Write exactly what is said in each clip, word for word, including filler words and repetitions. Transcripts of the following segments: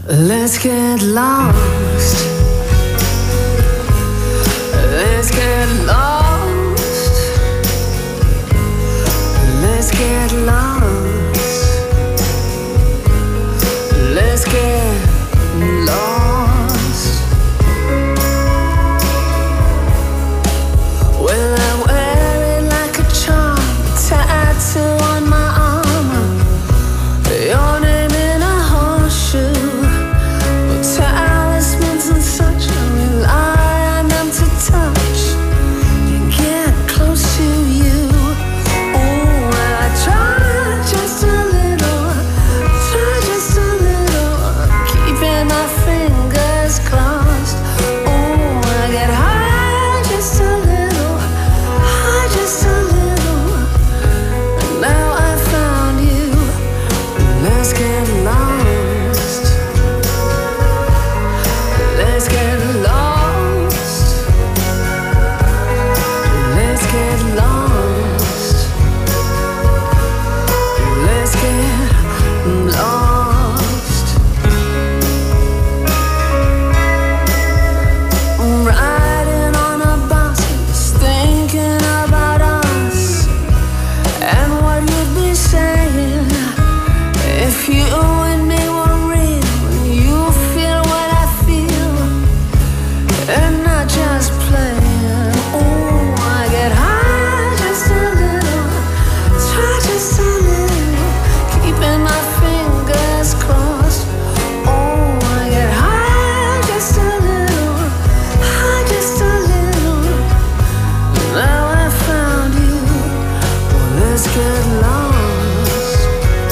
Let's get lost. Let's get lost. Let's get lost. Let's get lost. Well, I wear it like a charm, tattoo on my armor. Your name in a horseshoe. Talismans and such, I rely on them to touch and get close to you. Oh, I try just a little, try just a little, keeping my fingers crossed. Oh, I get high just a little, high just a little, and now I found you. Let's get lost. Let's get lost. Let's get lost. Let's get lost. I'm riding on a bus, thinking about us and what you'd be saying if you and me were real. You feel what I feel and not just playing. Oh, I get high just a little, try just a little, keeping my fingers crossed. Oh, I get high just a little, high just a little. Now I found you. Well, let's get lost.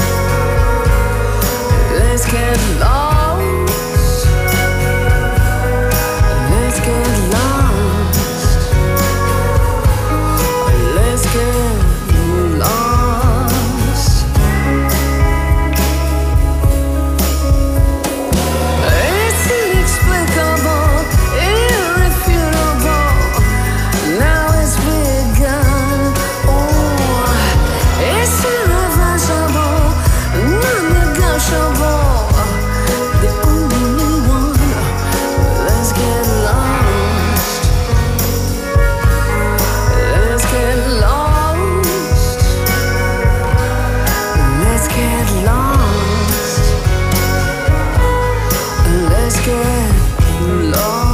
Let's get lost. Let's get lost. Let's get lost. It's inexplicable, irrefutable. Now it's begun. Oh, it's irreversible, non-negotiable. The only one. Let's get lost. Let's get lost. Let's get lost. Let's get lost.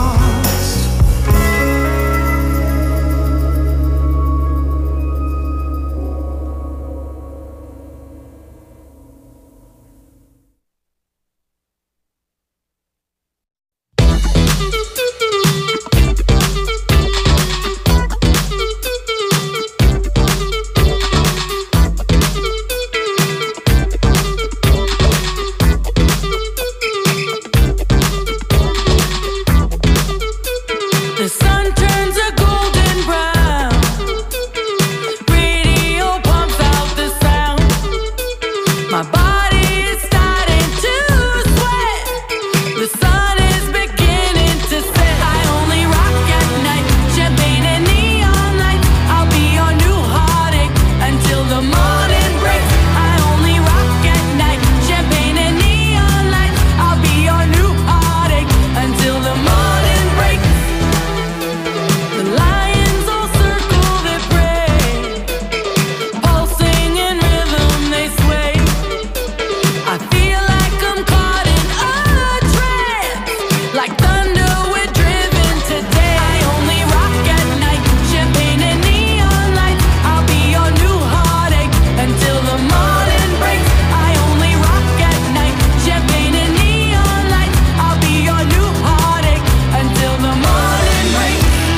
The sun turns a golden brown. Radio pumps out the sound. My body is starting to sweat. The sun is beginning to set. I only rock at night. Champagne and neon lights. I'll be your new heartache until the morning breaks. I only rock at night. Champagne and neon lights. I'll be your new heartache until the morning breaks. The lions all circle their prey, pulsing in rhythm they sway. I feel like I'm caught in a trance, like thunder we're driven today. I only rock at night, champagne and neon lights. I'll be your new heartache until the morning breaks. I only rock at night, champagne and neon lights. I'll be your new heartache until the morning breaks.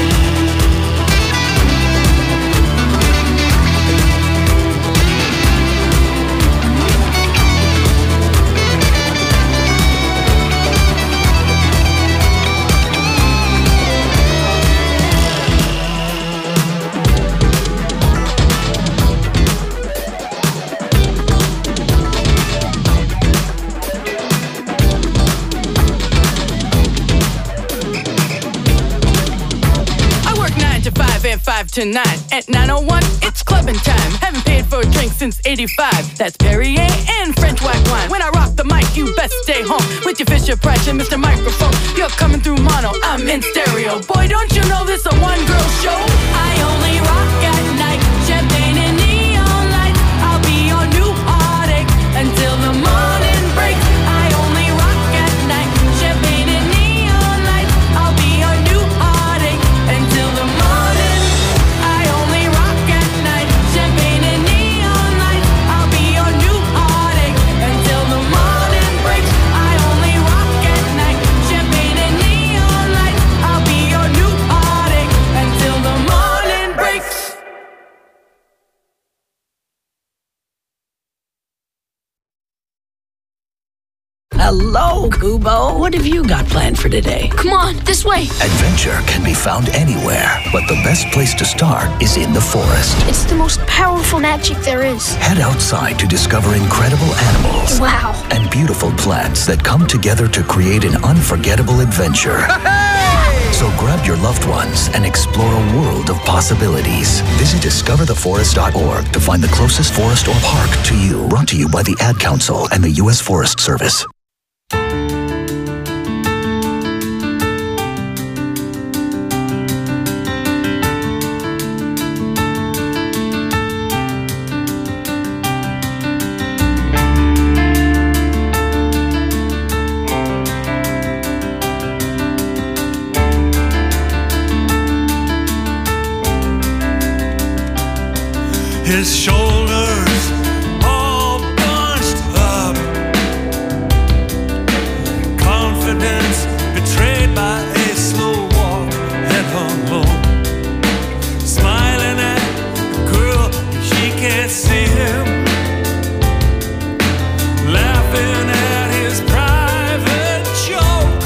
I work nine to five and five to nine. At nine oh one, it's clubbing time. Haven't paid for a drink since eighty-five. That's Perrier and French white wine. When I rock the mic, you best stay home with your Fisher Price and Mister Microphone. You're coming through mono, I'm in stereo. Boy, don't you know this a one-girl show? I only rock at night, champagne and neon lights. I'll be your new heartache until the morning breaks. I only rock at night, champagne and neon lights. I'll be your new heartache until the morning. I only rock at night, champagne and neon lights. I'll be your new heartache until the morning breaks. I only rock at night, champagne and neon lights. I'll be your new heartache until the morning breaks. Hello, Kubo. What have you got planned for today? Come on, this way. Adventure can be found anywhere, but the best place to start is in the forest. It's the most powerful magic there is. Head outside to discover incredible animals Wow. and beautiful plants that come together to create an unforgettable adventure. So grab your loved ones and explore a world of possibilities. Visit discover the forest dot org to find the closest forest or park to you. Brought to you by the Ad Council and the U S Forest Service. His shoulders all bunched up, confidence betrayed by a slow walk, head hung low, smiling at the girl, she can't see him, laughing at his private joke.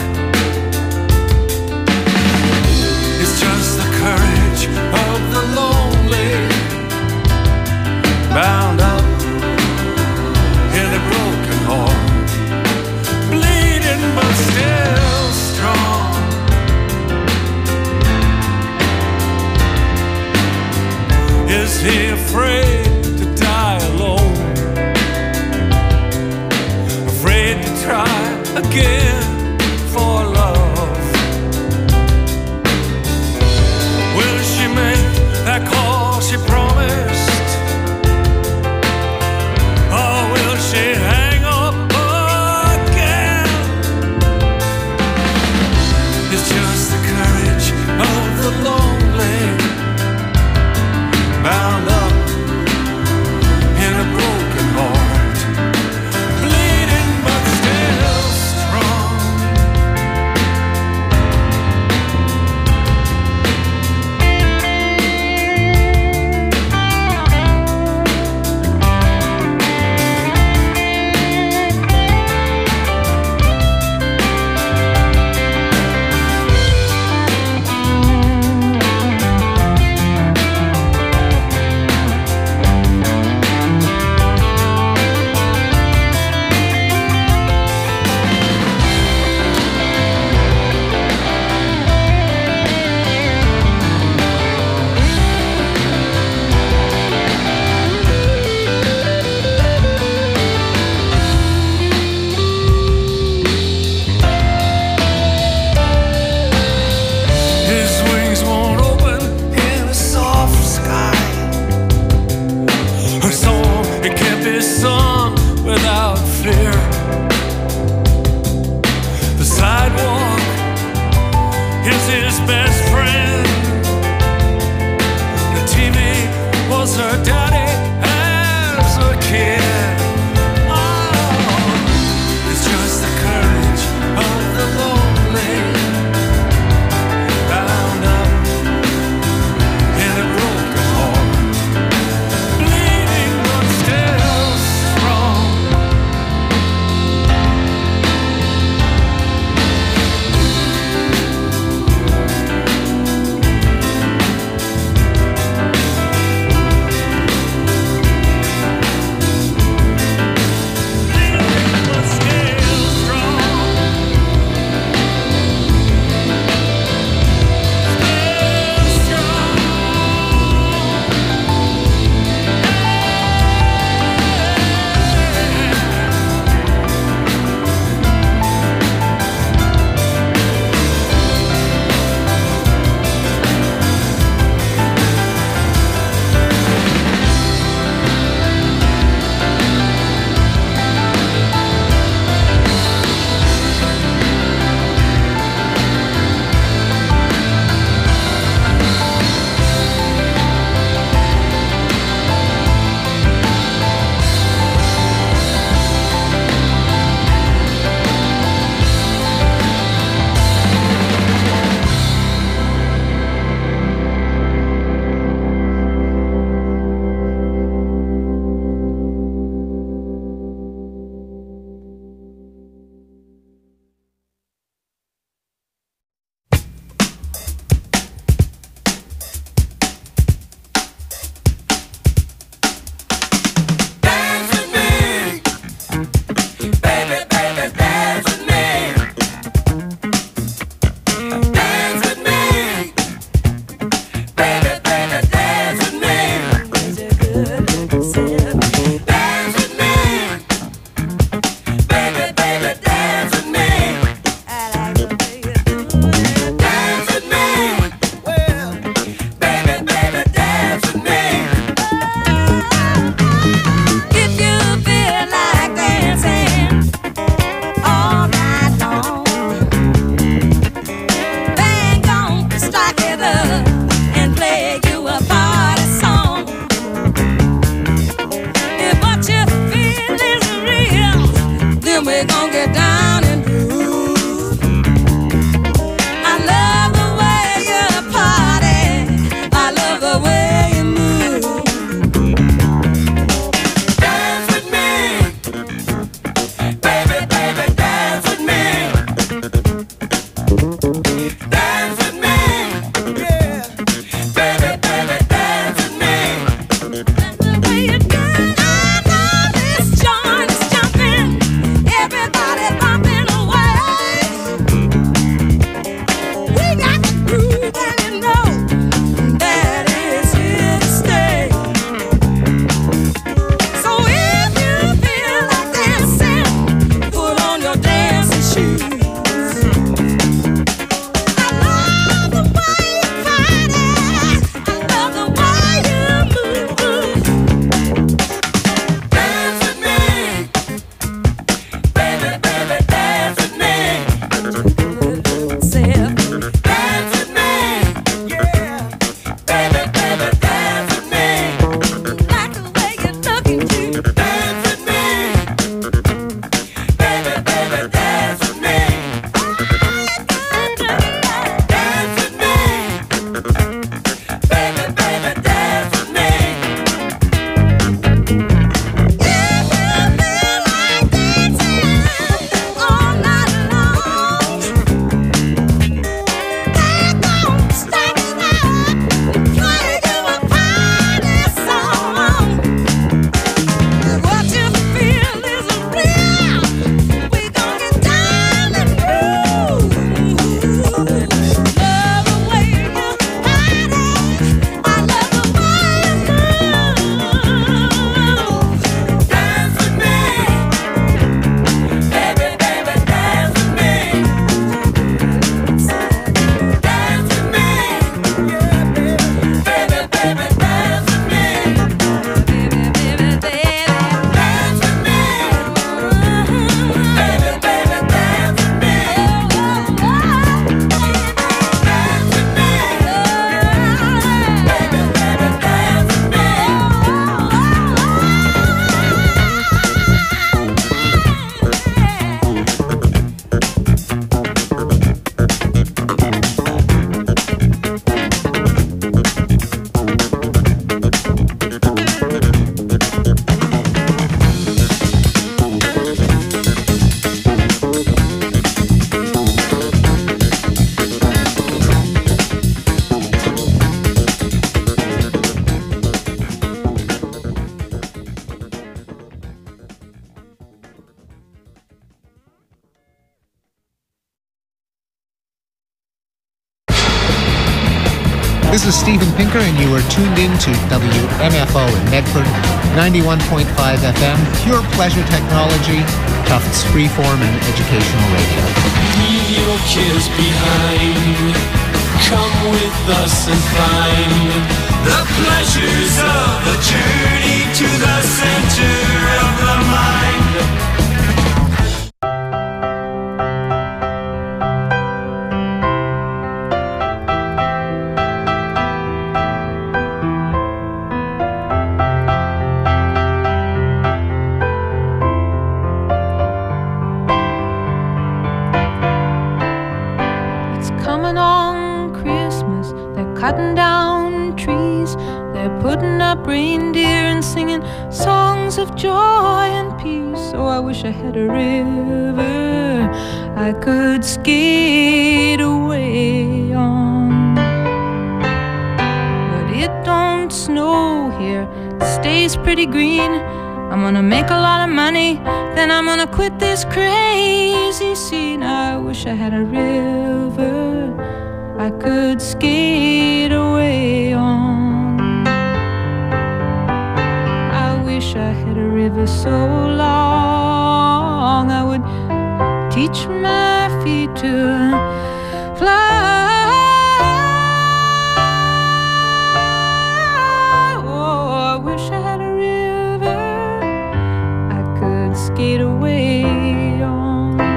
It's just the courage of the lonely, bound up in a broken heart, bleeding but still strong. Is he afraid to die alone? Afraid to try again for love? Will she make that call she promised? She hang up again? It's just the courage of the lonely, bound up in a broken heart, bleeding but still strong. This is Steven Pinker, and you are tuned in to W M F O in Medford, ninety-one point five F M, pure pleasure technology, Tufts freeform and educational radio. Leave your cares behind. Come with us and find the pleasures of the journey to the center of the mind. Cutting down trees, they're putting up reindeer and singing songs of joy and peace. Oh, I wish I had a river I could skate away on. But it don't snow here, it stays pretty green. I'm gonna make a lot of money, then I'm gonna quit this crazy scene. I wish I had a river I could skate away on. I wish I had a river so long I would teach my feet to fly. Oh, I wish I had a river I could skate away on.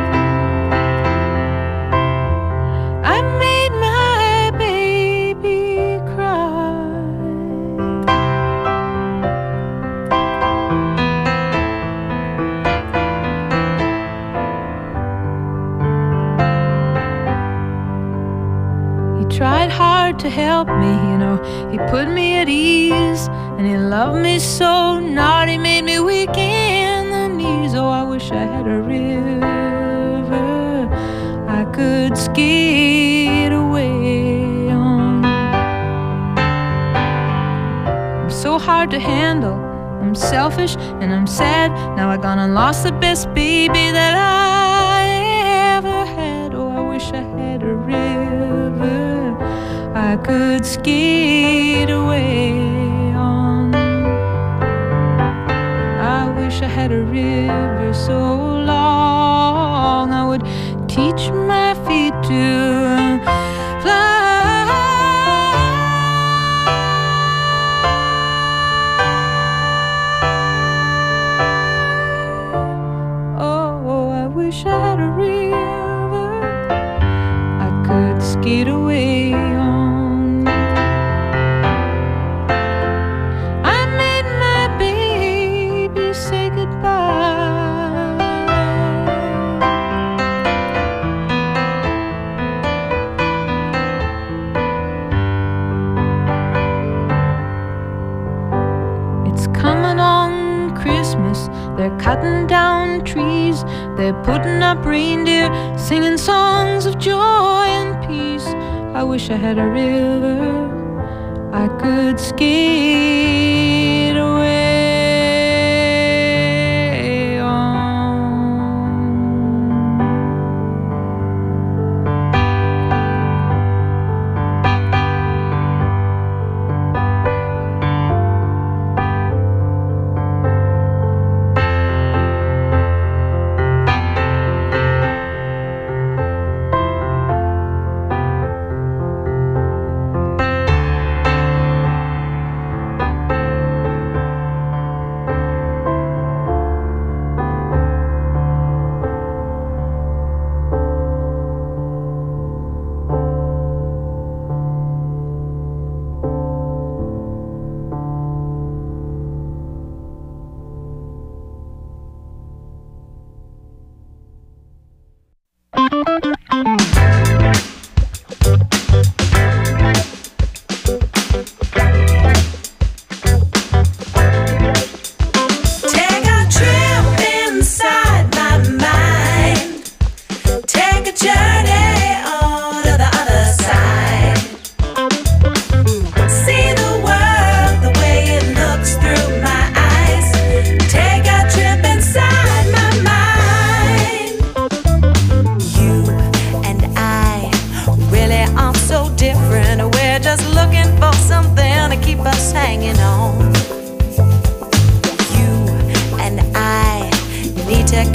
Tried hard to help me, you know, he put me at ease, and he loved me so not, he made me weak in the knees. Oh, I wish I had a river I could skate away on. I'm so hard to handle, I'm selfish and I'm sad. Now I gone and lost the best baby that I ever had. Oh, I wish I had a river I could skate away on. I wish I had a river so long I would teach my feet to fly. Oh, I wish I had a river I could skate away on. They're cutting down trees, they're putting up reindeer, singing songs of joy and peace. I wish I had a river I could skate away on.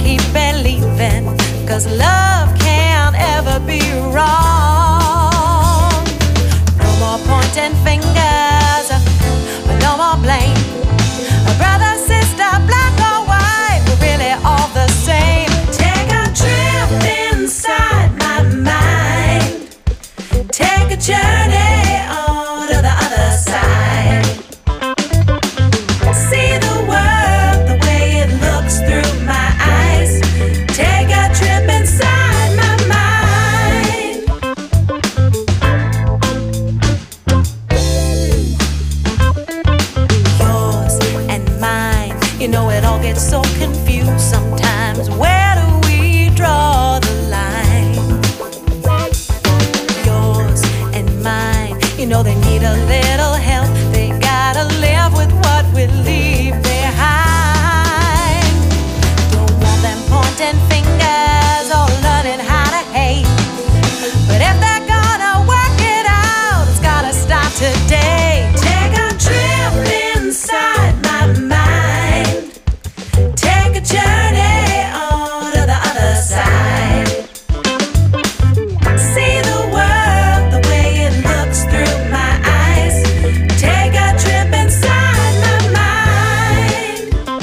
keep believing, 'cause love can't ever be wrong. No more pointing fingers, no more blame. Brother, sister, black or white, we're really all the same. Take a trip inside my mind. Take a journey on to the other side. See the world the way it looks through my eyes. Take a trip inside my mind. Yours and mine, you know it all gets so confused sometimes. Where do we draw the line? Yours and mine, you know they need a little help. They gotta live with what we leave behind. Don't want them pointing fingers or learning how to hate. But if they're gonna work it out, it's gotta start today. Take a trip inside my mind. Take a journey on to the other side. See the world the way it looks through my eyes. Take a trip inside my mind.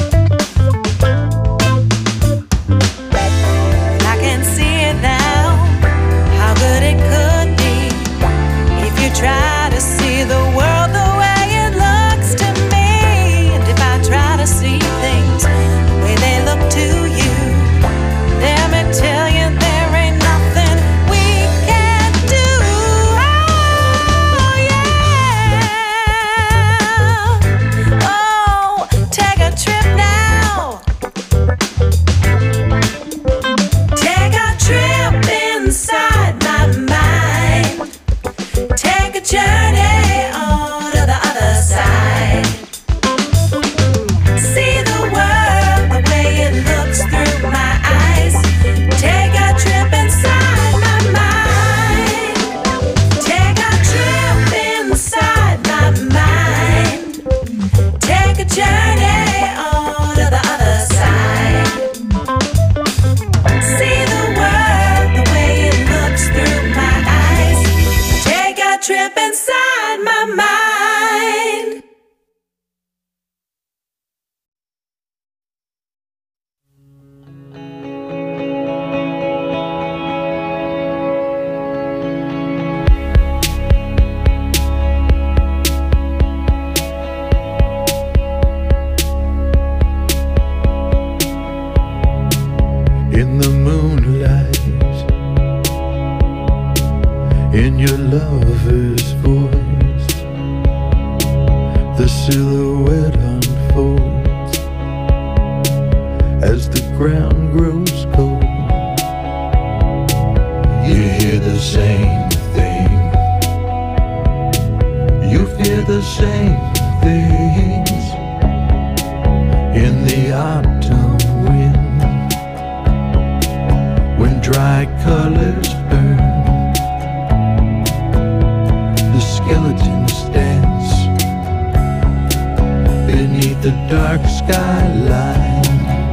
I can see it now, how good it could be if you try to see the world the way it looks to me. And if I try to see things the way they look to you, let me tell you there ain't nothing we can't do. Oh yeah. Oh, take a trip now. Take a trip inside my mind. Take a journey on to the other side. See the world the way it looks through my eyes. Take a trip inside my mind. Take a trip inside my mind. Take a journey on to the other side. See the world the way it looks through my eyes. Take a trip inside my mind. In the moonlight, in your lover's voice, the silhouette unfolds as the ground grows cold. You hear the same thing, you fear the same things in the autumn wind, when dry colors burn, the skeletons dance beneath the dark skyline.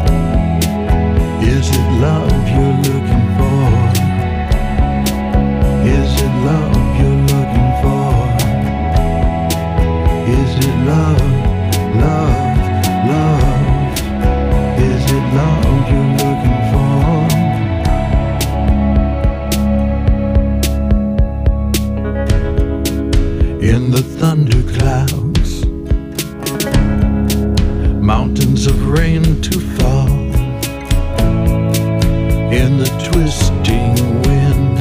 Is it love you're looking for? Is it love you're looking for? Is it love, love, love? Is it love you're looking for? In the thunder clouds, mountains of rain to fall, in the twisting wind,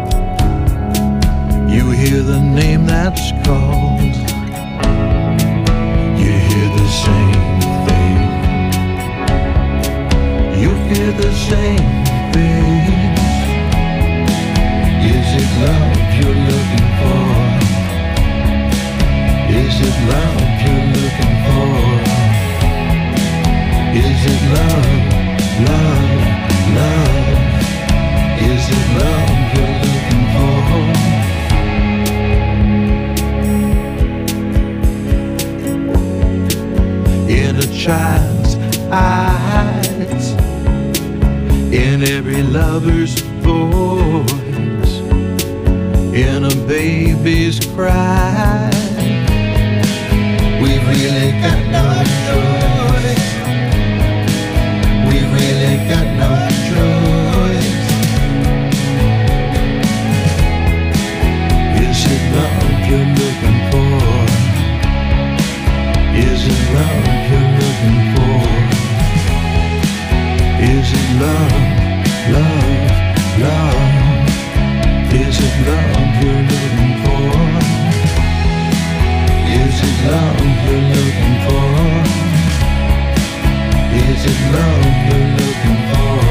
you hear the name that's called. You hear the same thing, you fear the same things. Is it love you're looking for? Is it love you're looking for? Is it love, love, love? Is it love you're looking for? In a child's eyes, in every lover's voice, in a baby's cry. We've really got no choice. We've really got no choice. Is it love you're looking for? Is it love you're looking for? Is it love, love, love? Is it love you're looking for? Is it love you're looking for? Is it love you're looking for?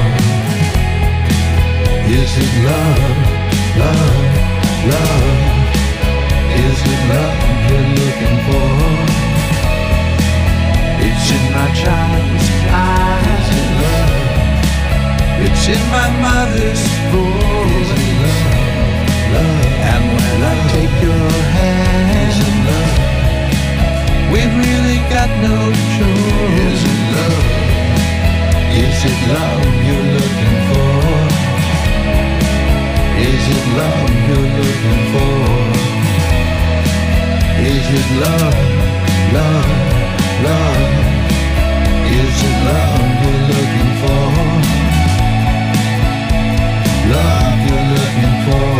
Is it love, love, love? Is it love you're looking for? It's in my child's eyes. Is it love? It's in my mother's voice. Is it love, love? And when I take your hand, is it love? We've really got no choice. Is it love? Is it love you're looking for? Is it love you're looking for? Is it love, love, love? Is it love you're looking for? Love you're looking for?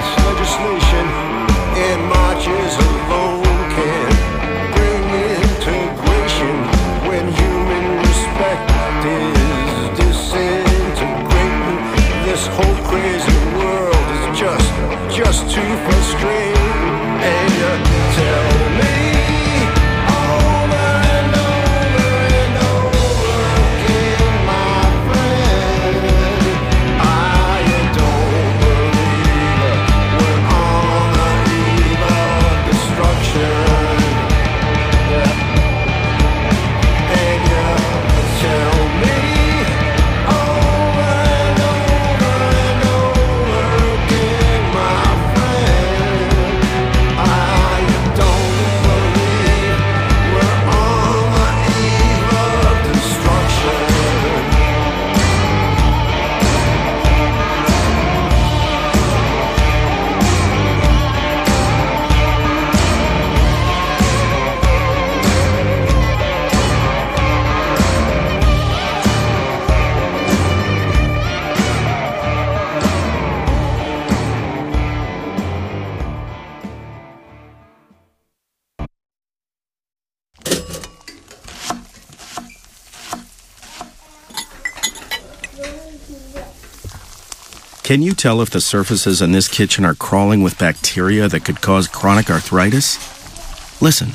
legislation and marches alone can bring into Can you tell if the surfaces in this kitchen are crawling with bacteria that could cause chronic arthritis? Listen.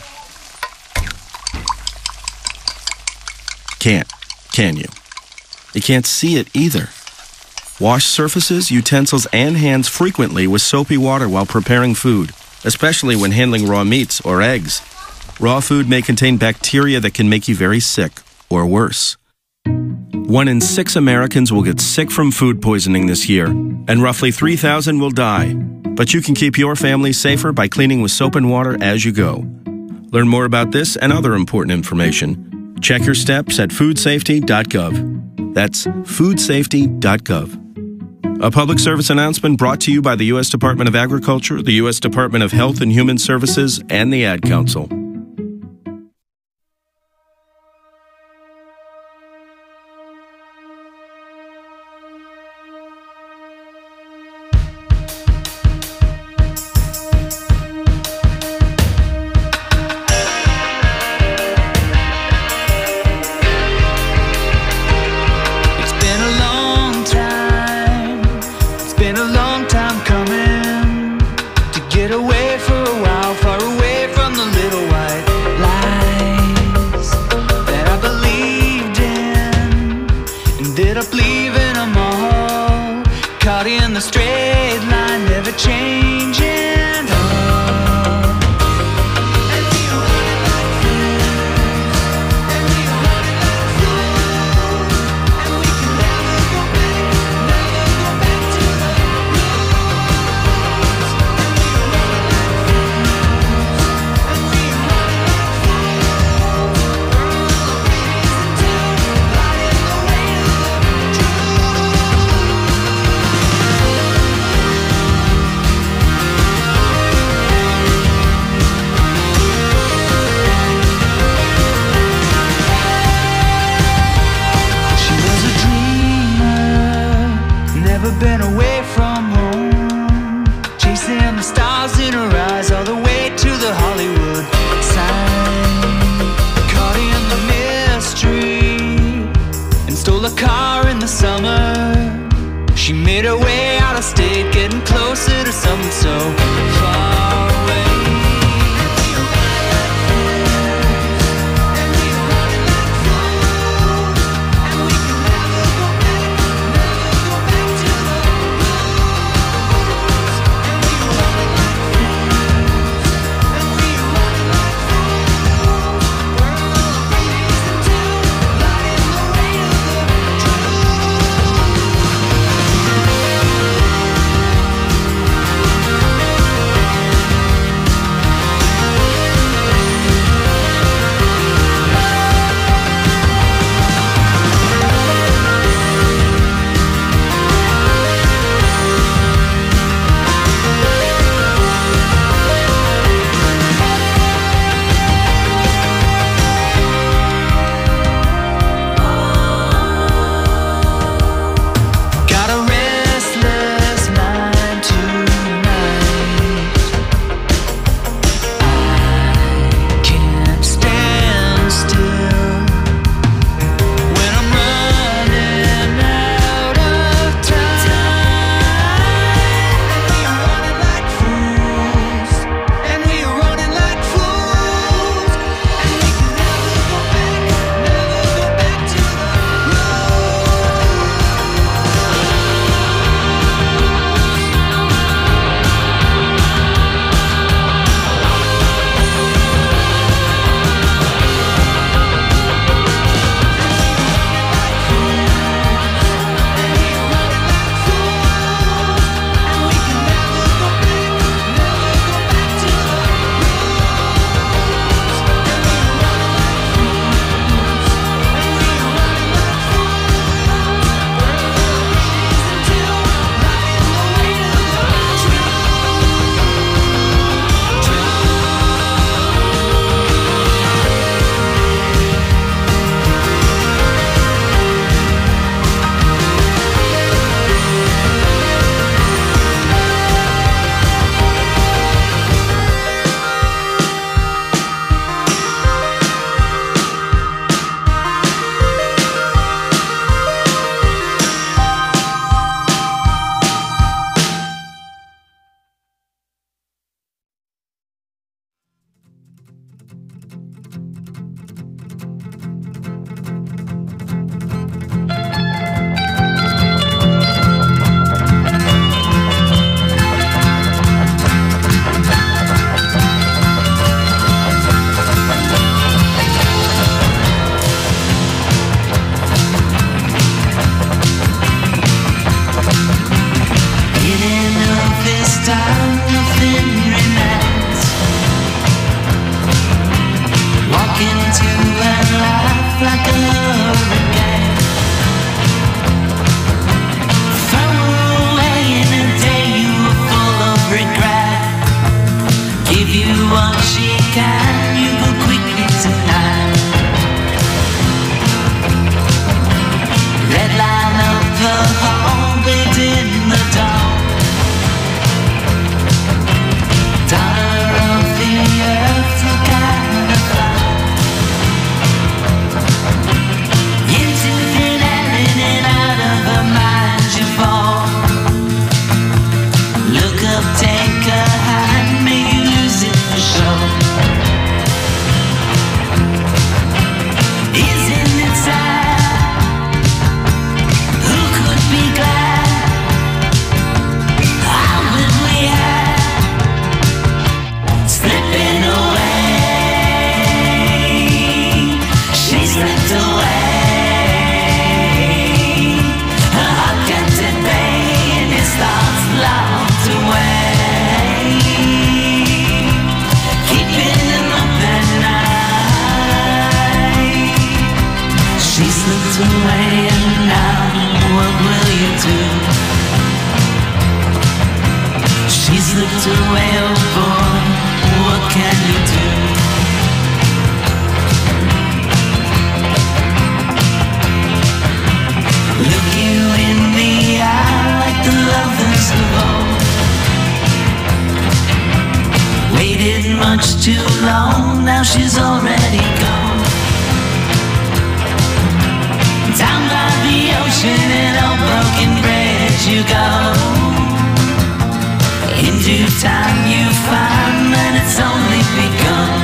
Can't, can you? You can't see it either. Wash surfaces, utensils, and hands frequently with soapy water while preparing food, especially when handling raw meats or eggs. Raw food may contain bacteria that can make you very sick, or worse. One in six Americans will get sick from food poisoning this year, and roughly three thousand will die. But you can keep your family safer by cleaning with soap and water as you go. Learn more about this and other important information. Check your steps at food safety dot gov. That's food safety dot gov. A public service announcement brought to you by the U S Department of Agriculture, the U S Department of Health and Human Services, and the Ad Council. into her life like a hurricane. Throw her away in a day you were full of regret. Give you what she can, you go quickly tonight. Red line up the hall, bid in the dawn. Daughter of the earth, look at her fly. Into thin air, in and out of her mind you fall. Look up, take her hand, may you lose it for sure. Isn't it sad? Who could be glad? How would we have slipping away? She slipped away. Her heart kept at bay and his thoughts locked away, keeping him up at night. She slipped away and now what will you do? She slipped away, oh boy, what can you do? Look you in the eye like the lovers of old. Waited much too long, now she's already gone. Down by the ocean and old broken bridge you go. In due time you find that it's only begun.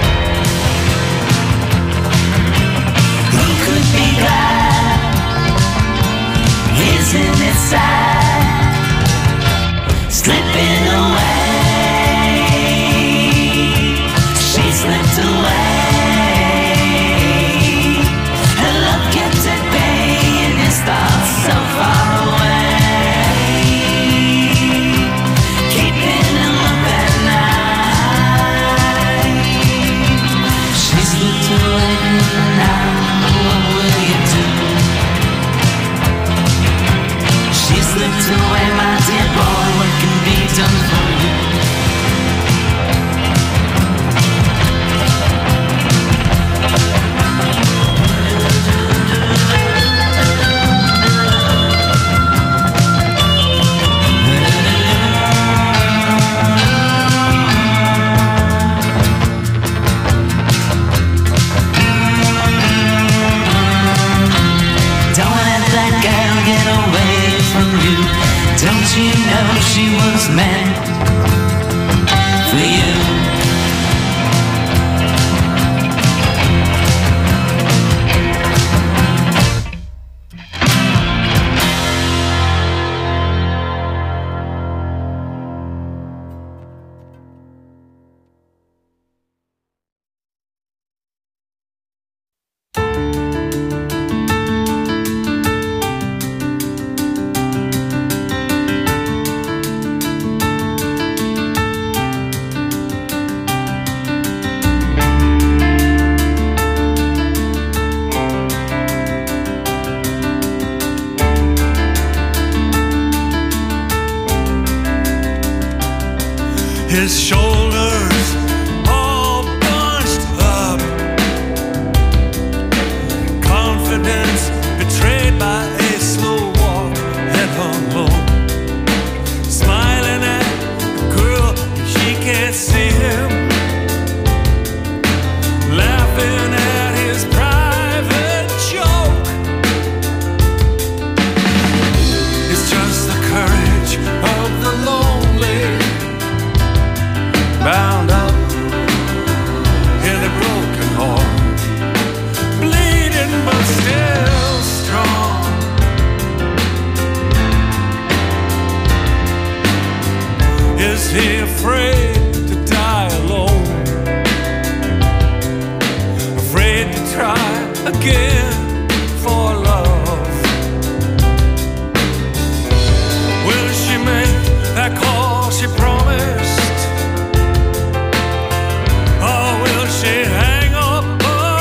Who could be glad? Isn't it sad? Slipping away. She slipped away. Her love kept at bay and his thoughts so far away, keeping him up at night. She slipped away, now what will you do? She slipped away, my dear boy, what can be done for you? Don't let that girl get away from you. Don't you know she was meant for you? His shoulders all bunched up, confidence betrayed by a slow walk, head hung low, smiling at the girl, she can't see him, laughing at his private joke. It's just the courage of the lonely, bound up in a broken heart, bleeding but still strong. Is he afraid to die alone? Afraid to try again for love? Will she make that call she promised? Or will she hang up her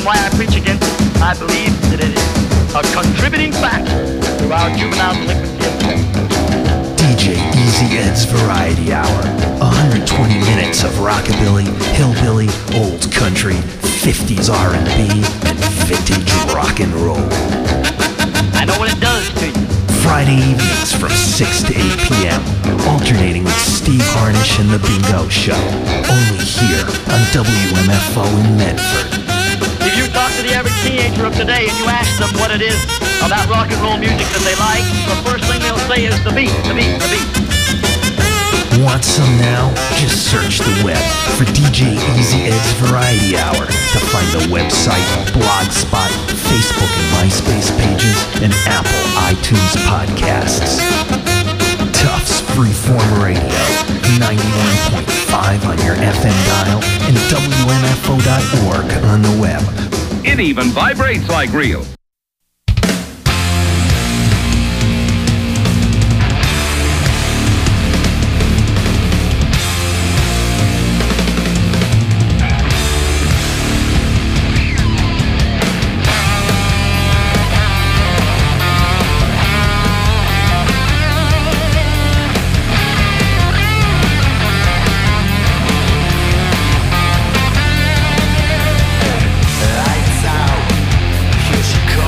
reason why I preach against it. I believe that it is a contributing factor to our juvenile delinquency. D J Easy Ed's Variety Hour. one hundred twenty minutes of rockabilly, hillbilly, old country, fifties R and B, and vintage rock and roll. I know what it does to you. Friday evenings from six to eight p.m. Alternating with Steve Harnish and The Bingo Show. Only here on W M F O in Medford. If you talk to the average teenager of today and you ask them what it is about rock and roll music that they like, the first thing they'll say is the beat, the beat, the beat. Want some now? Just search the web for D J Easy Ed's Variety Hour to find the website, Blogspot, Facebook and MySpace pages, and Apple iTunes podcasts. Tufts Freeform Radio, ninety-one point five on your F M dial, and W M F O dot org on the web. It even vibrates like real. Lights out, here she comes.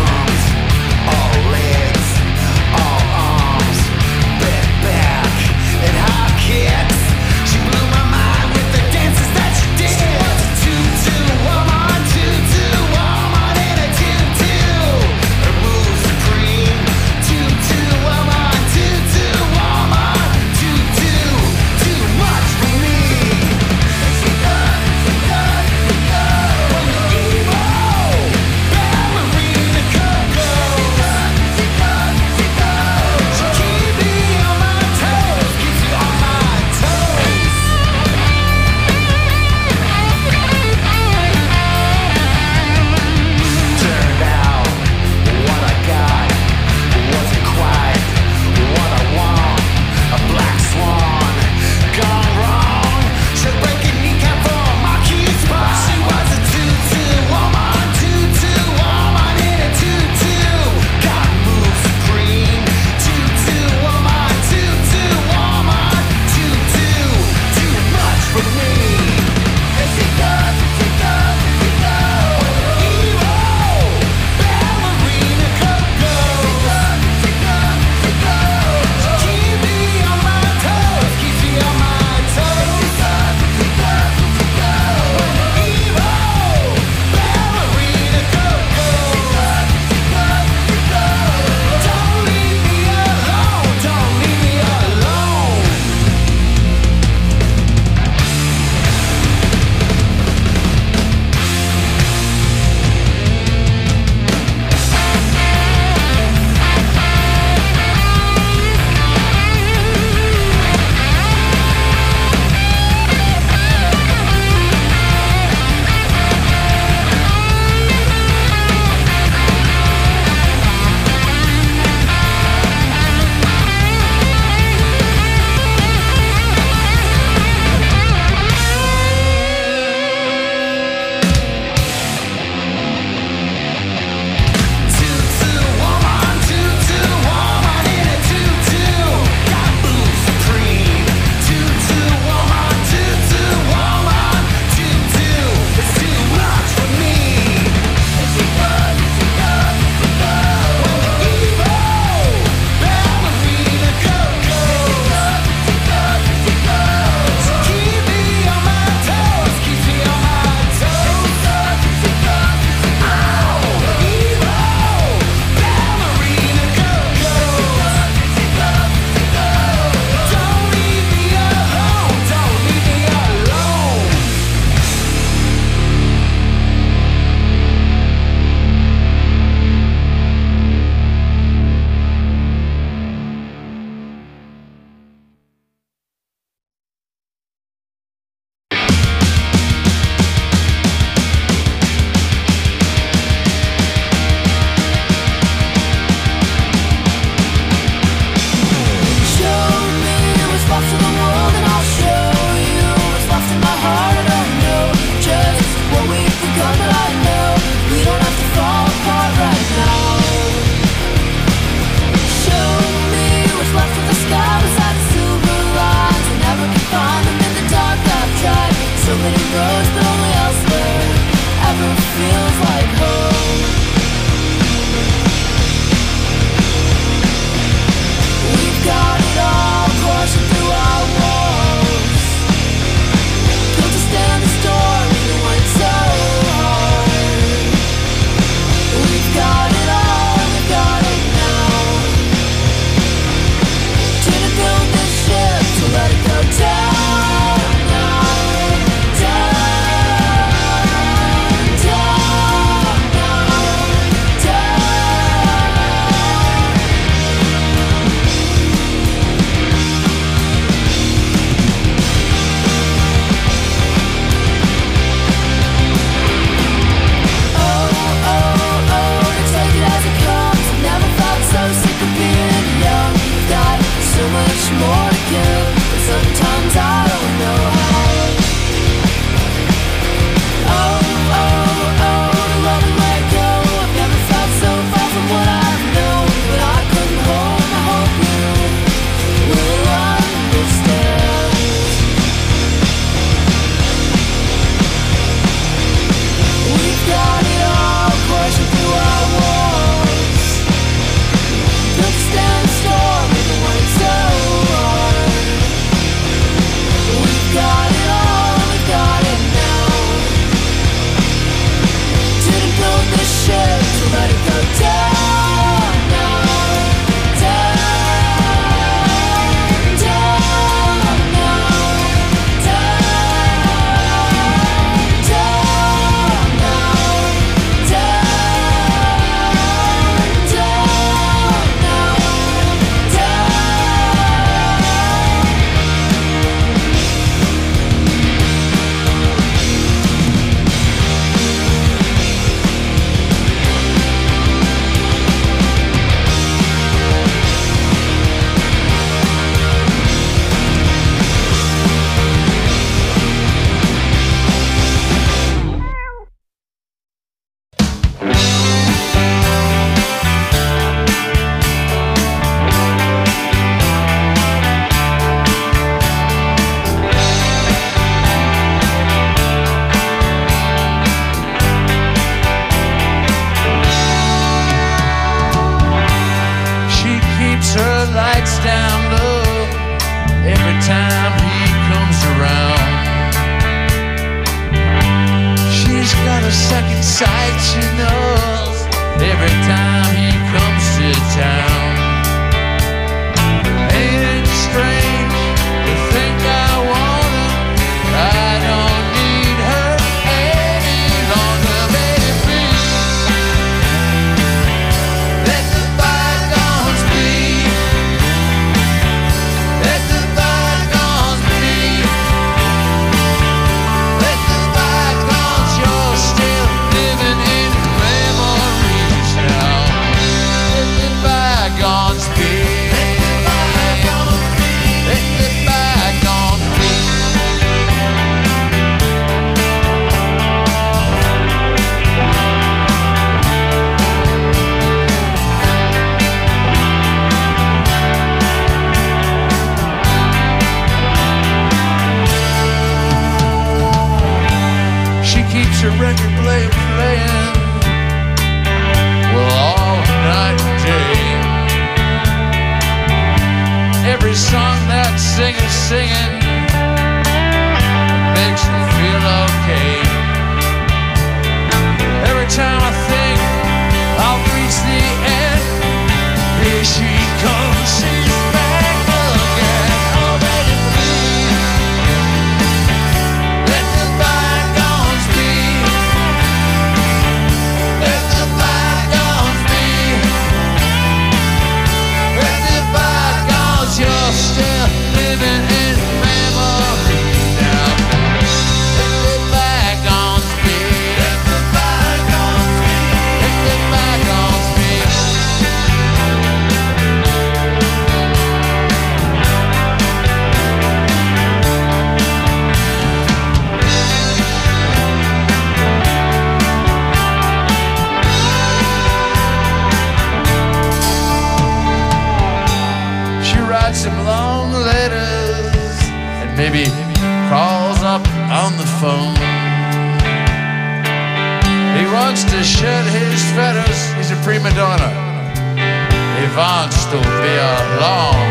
to shed his feathers. He's a prima donna. He wants to be alone.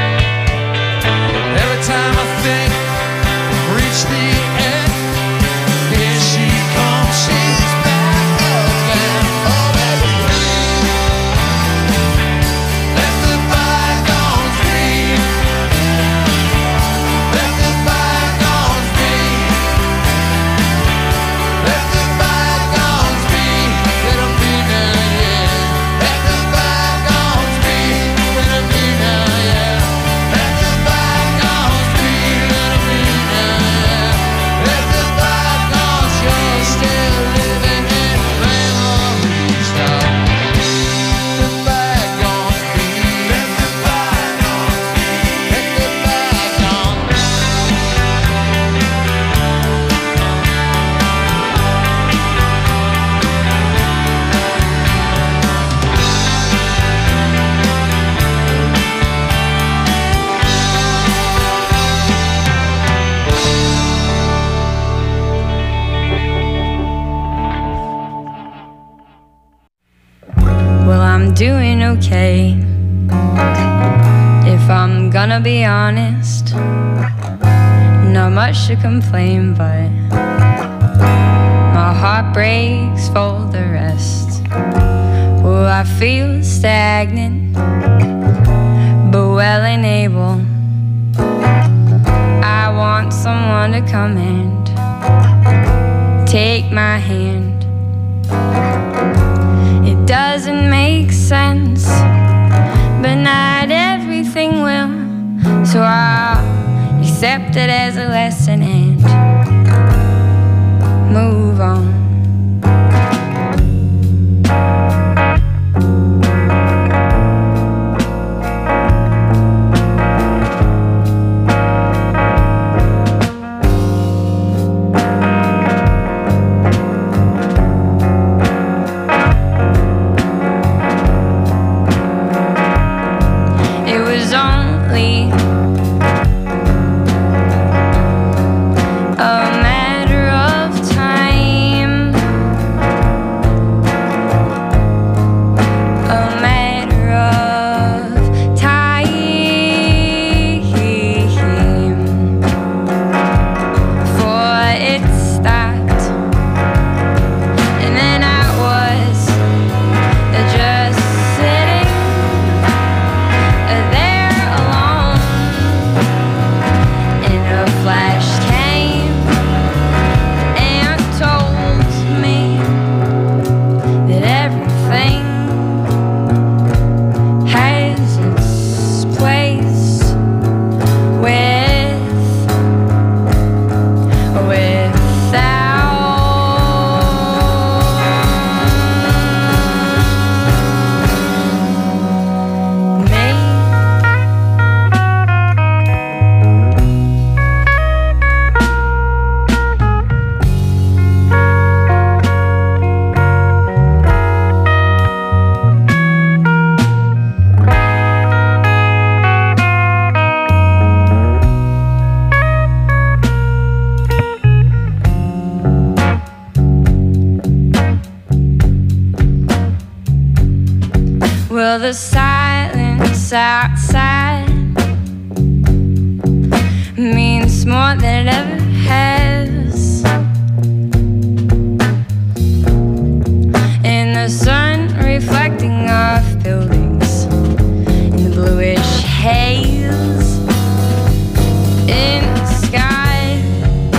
Every time I think I've reached the end, here she comes, she's back again. Oh baby, let the bygones be. Let the bygones be. Let the bygones be. Let them be now, yeah. Let the bygones be. Let them be now, yeah. Let the bygones be. Let them be now, yeah. Let the bygones, you're still living in memories now. Let the bygones be. Let the bygones be. Let the bygones. Well, I'm doing okay. If I'm gonna be honest, not much to complain, but my heart breaks for the rest. Well, I feel stagnant, but well and able. I want someone to come and take my hand. It doesn't make sense, but not everything will. So I'll accept it as a lesson and move on. It was only a matter of time, a matter of time, for it stopped, and then I was just sitting there alone, and a flash came and told me that everything has its place with without me. Well, the silence outside means more than it ever